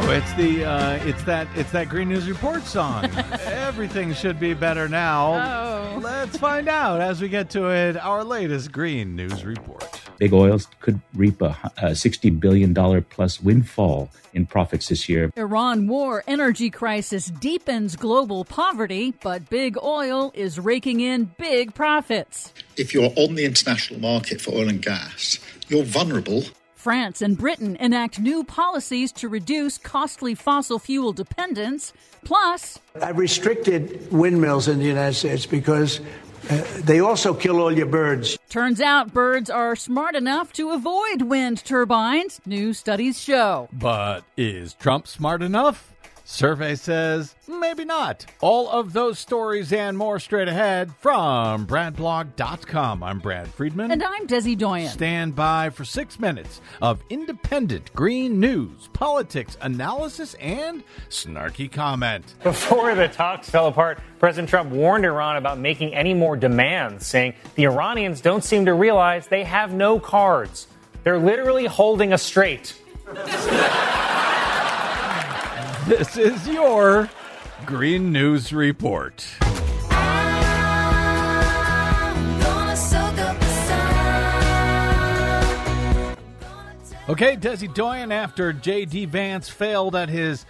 S2: it's the uh, it's that it's that Green News Report song. Everything should be better now.
S4: Oh.
S2: Let's find out as we get to it. Our latest Green News Report.
S7: Big oils could reap a, a sixty billion dollars plus windfall in profits this year.
S4: Iran war energy crisis deepens global poverty, but big oil is raking in big profits.
S8: If you're on the international market for oil and gas, you're vulnerable.
S4: France and Britain enact new policies to reduce costly fossil fuel dependence. Plus,
S9: I've restricted windmills in the United States because uh, they also kill all your birds.
S4: Turns out birds are smart enough to avoid wind turbines, new studies show.
S2: But is Trump smart enough? Survey says maybe not. All of those stories and more straight ahead from Brad Blog dot com. I'm Brad Friedman.
S4: And I'm Desi Doyen.
S2: Stand by for six minutes of independent green news, politics, analysis, and snarky comment.
S10: Before the talks fell apart, President Trump warned Iran about making any more demands, saying the Iranians don't seem to realize they have no cards. They're literally holding us straight.
S2: This is your Green News Report. Okay, Desi Doyen, after J D. Vance failed at his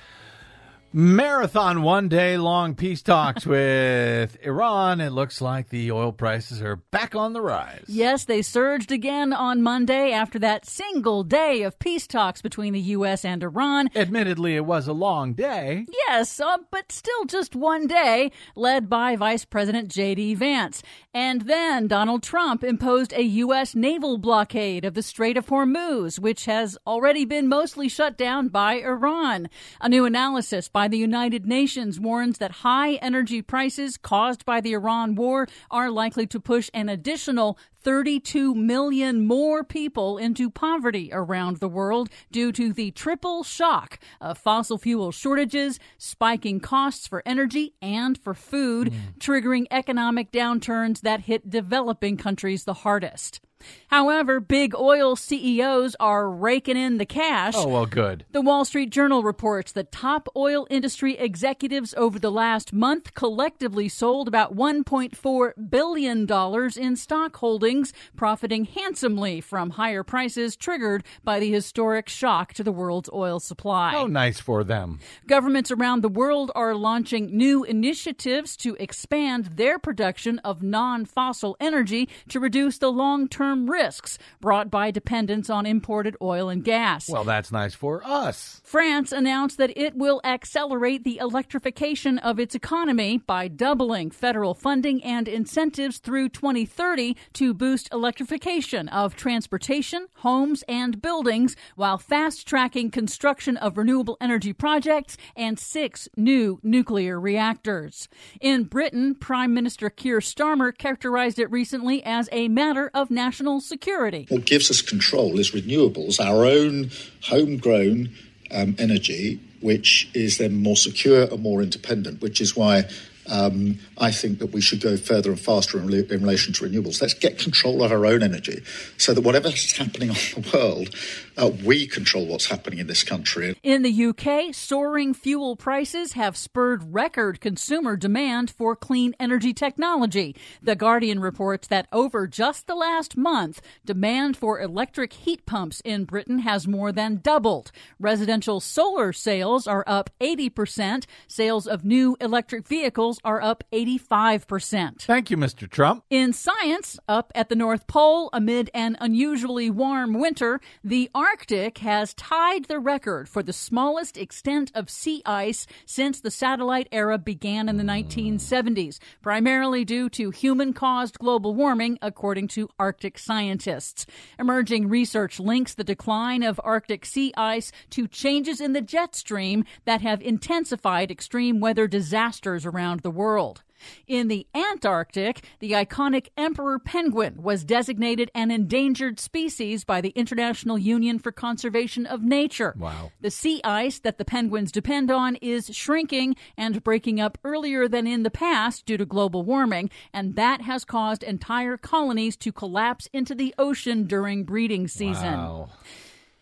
S2: marathon one-day-long peace talks with Iran, it looks like the oil prices are back on the rise.
S4: Yes, they surged again on Monday after that single day of peace talks between the U S and Iran.
S2: Admittedly, it was a long day.
S4: Yes, uh, but still just one day, led by Vice President J D. Vance. And then Donald Trump imposed a U S naval blockade of the Strait of Hormuz, which has already been mostly shut down by Iran. A new analysis by the United Nations warns that high energy prices caused by the Iran war are likely to push an additional thirty-two million more people into poverty around the world due to the triple shock of fossil fuel shortages, spiking costs for energy and for food, mm. triggering economic downturns that hit developing countries the hardest. However, big oil C E Os are raking in the cash.
S2: Oh, well, good.
S4: The Wall Street Journal reports that top oil industry executives over the last month collectively sold about one point four billion dollars in stock holdings, profiting handsomely from higher prices triggered by the historic shock to the world's oil supply.
S2: Oh, nice for them.
S4: Governments around the world are launching new initiatives to expand their production of non-fossil energy to reduce the long-term risks brought by dependence on imported oil and gas.
S2: Well, that's nice for us.
S4: France announced that it will accelerate the electrification of its economy by doubling federal funding and incentives through twenty thirty to boost electrification of transportation, homes, and buildings, while fast-tracking construction of renewable energy projects and six new nuclear reactors. In Britain, Prime Minister Keir Starmer characterized it recently as a matter of national security.
S8: What gives us control is renewables, our own homegrown um, energy, which is then more secure and more independent, which is why um, I think that we should go further and faster in, re- in relation to renewables. Let's get control of our own energy so that whatever's happening on the world, uh, we control what's happening in this country.
S4: In the U K, soaring fuel prices have spurred record consumer demand for clean energy technology. The Guardian reports that over just the last month, demand for electric heat pumps in Britain has more than doubled. Residential solar sales are up eighty percent. Sales of new electric vehicles are up eighty-five percent.
S2: Thank you, Mister Trump.
S4: In science, up at the North Pole, amid an unusually warm winter, the Arctic has tied the record for the smallest extent of sea ice since the satellite era began in the nineteen seventies, primarily due to human-caused global warming, according to Arctic scientists. Emerging research links the decline of Arctic sea ice to changes in the jet stream that have intensified extreme weather disasters around the world. In the Antarctic, the iconic emperor penguin was designated an endangered species by the International Union for Conservation of Nature.
S2: Wow.
S4: The sea ice that the penguins depend on is shrinking and breaking up earlier than in the past due to global warming, and that has caused entire colonies to collapse into the ocean during breeding season.
S2: Wow.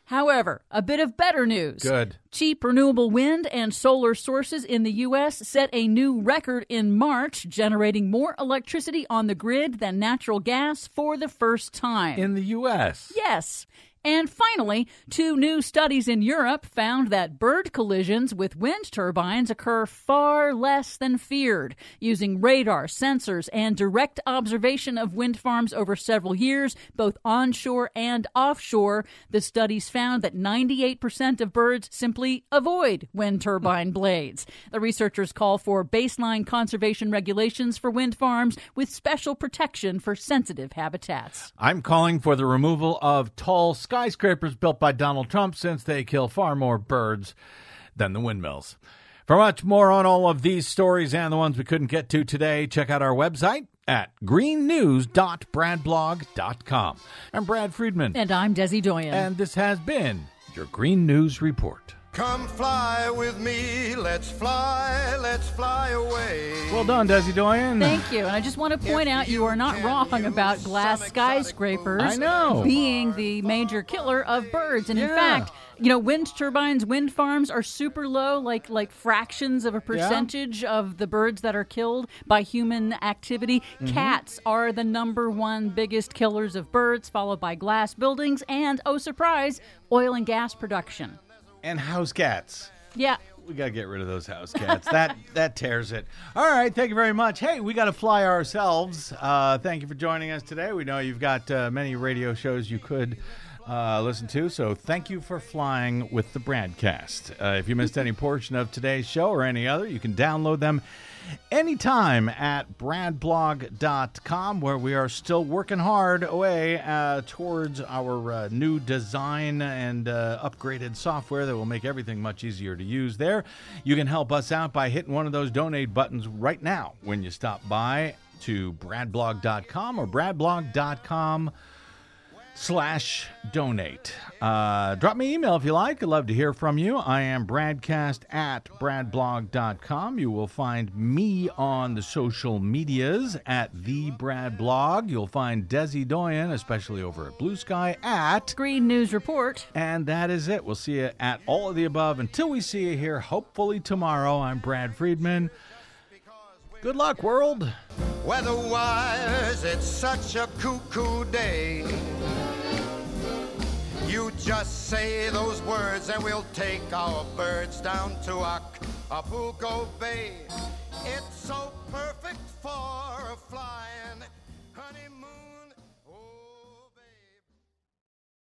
S4: However, a bit of better news.
S2: Good.
S4: Cheap renewable wind and solar sources in the U S set a new record in March, generating more electricity on the grid than natural gas for the first time.
S2: In the U S?
S4: Yes. And finally, two new studies in Europe found that bird collisions with wind turbines occur far less than feared. Using radar, sensors, and direct observation of wind farms over several years, both onshore and offshore, the studies found that ninety-eight percent of birds simply avoid wind turbine blades. The researchers call for baseline conservation regulations for wind farms with special protection for sensitive habitats.
S2: I'm calling for the removal of tall skyscrapers built by Donald Trump, since they kill far more birds than the windmills. For much more on all of these stories and the ones we couldn't get to today, check out our website at green news dot brad blog dot com. I'm Brad Friedman.
S4: And I'm Desi Doyen.
S2: And this has been your Green News Report.
S11: Come fly with me, let's fly, let's fly away.
S2: Well done, Desi Doyen.
S4: Thank you. And I just want to point out you are not wrong about glass skyscrapers
S2: I know.
S4: being the major killer of birds. And in
S2: Yeah.
S4: fact, you know, wind turbines, wind farms are super low, like like fractions of a percentage yeah. of the birds that are killed by human activity. Mm-hmm. Cats are the number one biggest killers of birds, followed by glass buildings and, oh surprise, oil and gas production.
S2: And house cats.
S4: Yeah.
S2: We got to get rid of those house cats. that that tears it. All right. Thank you very much. Hey, we got to fly ourselves. Uh, thank you for joining us today. We know you've got uh, many radio shows you could uh, listen to, so thank you for flying with the Bradcast. Uh, if you missed any portion of today's show or any other, you can download them anytime at brad blog dot com, where we are still working hard away uh, towards our uh, new design and uh, upgraded software that will make everything much easier to use there. You can help us out by hitting one of those donate buttons right now when you stop by to brad blog dot com or brad blog dot com slash donate. Uh, drop me an email if you like. I'd love to hear from you. I am Bradcast at brad blog dot com. You will find me on the social medias at the Brad Blog. You'll find Desi Doyen, especially over at Blue Sky, at
S4: Green News Report.
S2: And that is it. We'll see you at all of the above until we see you here, hopefully tomorrow. I'm Brad Friedman. Good luck, world.
S11: Weather-wise, it's such a cuckoo day. You just say those words and we'll take our birds down to Acapulco Bay. It's so perfect for a flying honeymoon.